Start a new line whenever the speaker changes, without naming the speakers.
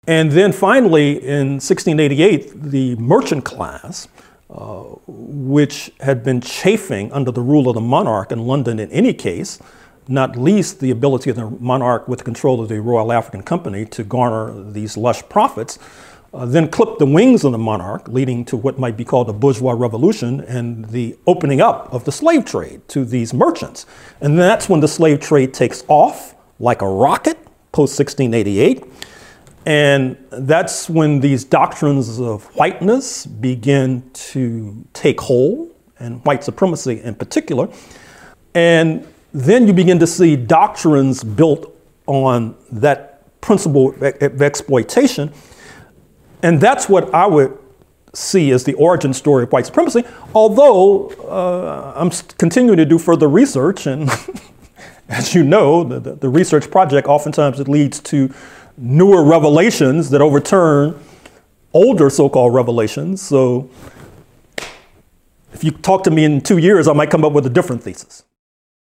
And then finally, in 1688, the merchant class, which had been chafing under the rule of the monarch in London in any case, not least the ability of the monarch with control of the Royal African Company to garner these lush profits, then clipped the wings of the monarch, leading to what might be called a bourgeois revolution and the opening up of the slave trade to these merchants. And that's when the slave trade takes off like a rocket post 1688. And that's when these doctrines of whiteness begin to take hold, and white supremacy in particular. And then you begin to see doctrines built on that principle of exploitation. And that's what I would see as the origin story of white supremacy, although I'm continuing to do further research. And as you know, the research project, oftentimes it leads to newer revelations that overturn older so-called revelations. So if you talk to me in 2 years, I might come up with a different thesis.